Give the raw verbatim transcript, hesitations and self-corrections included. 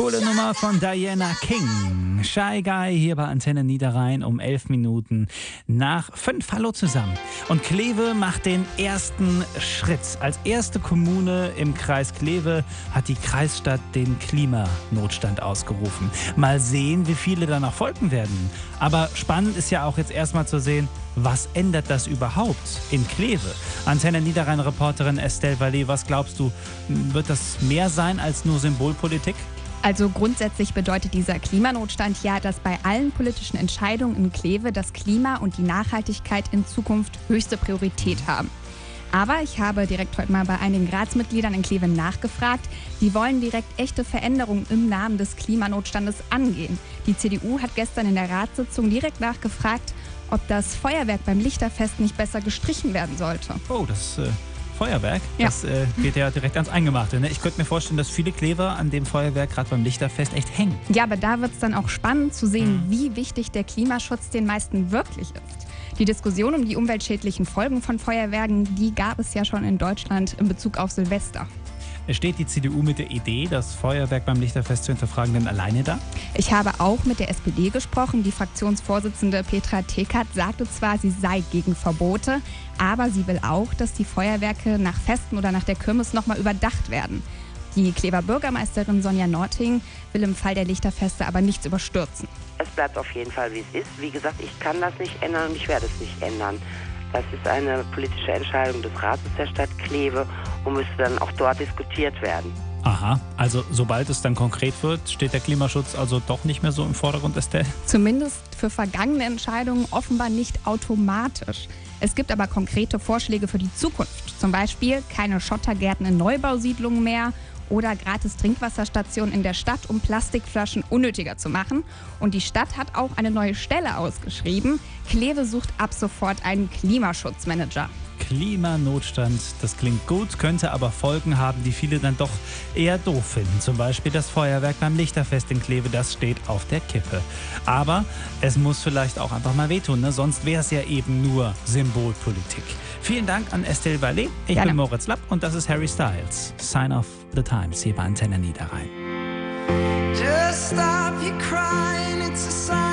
Coole Nummer von Diana King. Shy Guy hier bei Antenne Niederrhein um elf Minuten nach fünf. Hallo zusammen. Und Kleve macht den ersten Schritt. Als erste Kommune im Kreis Kleve hat die Kreisstadt den Klimanotstand ausgerufen. Mal sehen, wie viele danach folgen werden. Aber spannend ist ja auch jetzt erstmal zu sehen, was ändert das überhaupt in Kleve? Antenne Niederrhein-Reporterin Estelle Vallet, was glaubst du, wird das mehr sein als nur Symbolpolitik? Also grundsätzlich bedeutet dieser Klimanotstand ja, dass bei allen politischen Entscheidungen in Kleve das Klima und die Nachhaltigkeit in Zukunft höchste Priorität haben. Aber ich habe direkt heute mal bei einigen Ratsmitgliedern in Kleve nachgefragt. Die wollen direkt echte Veränderungen im Namen des Klimanotstandes angehen. Die C D U hat gestern in der Ratssitzung direkt nachgefragt, ob das Feuerwerk beim Lichterfest nicht besser gestrichen werden sollte. Oh, das äh, Feuerwerk, ja. das äh, geht ja direkt ans Eingemachte. Ne? Ich könnte mir vorstellen, dass viele Klever an dem Feuerwerk gerade beim Lichterfest echt hängen. Ja, aber da wird es dann auch spannend zu sehen, mhm. wie wichtig der Klimaschutz den meisten wirklich ist. Die Diskussion um die umweltschädlichen Folgen von Feuerwerken, die gab es ja schon in Deutschland in Bezug auf Silvester. Steht die C D U mit der Idee, das Feuerwerk beim Lichterfest zu hinterfragen, denn alleine da? Ich habe auch mit der S P D gesprochen. Die Fraktionsvorsitzende Petra Thekert sagte zwar, sie sei gegen Verbote, aber sie will auch, dass die Feuerwerke nach Festen oder nach der Kirmes nochmal überdacht werden. Die Klever Bürgermeisterin Sonja Norting will im Fall der Lichterfeste aber nichts überstürzen. Es bleibt auf jeden Fall, wie es ist. Wie gesagt, ich kann das nicht ändern und ich werde es nicht ändern. Das ist eine politische Entscheidung des Rates der Stadt Kleve und müsste dann auch dort diskutiert werden. Aha, also sobald es dann konkret wird, steht der Klimaschutz also doch nicht mehr so im Vordergrund, Estelle? Zumindest für vergangene Entscheidungen offenbar nicht automatisch. Es gibt aber konkrete Vorschläge für die Zukunft. Zum Beispiel keine Schottergärten in Neubausiedlungen mehr oder gratis Trinkwasserstationen in der Stadt, um Plastikflaschen unnötiger zu machen. Und die Stadt hat auch eine neue Stelle ausgeschrieben. Kleve sucht ab sofort einen Klimaschutzmanager. Klimanotstand, das klingt gut, könnte aber Folgen haben, die viele dann doch eher doof finden. Zum Beispiel das Feuerwerk beim Lichterfest in Kleve, das steht auf der Kippe. Aber es muss vielleicht auch einfach mal wehtun, ne? Sonst wäre es ja eben nur Symbolpolitik. Vielen Dank an Estelle Vallet. Ich Gerne. bin Moritz Lapp und das ist Harry Styles. Sign of the Times hier bei Antenne Niederrhein. Just stop your crying, it's a sign.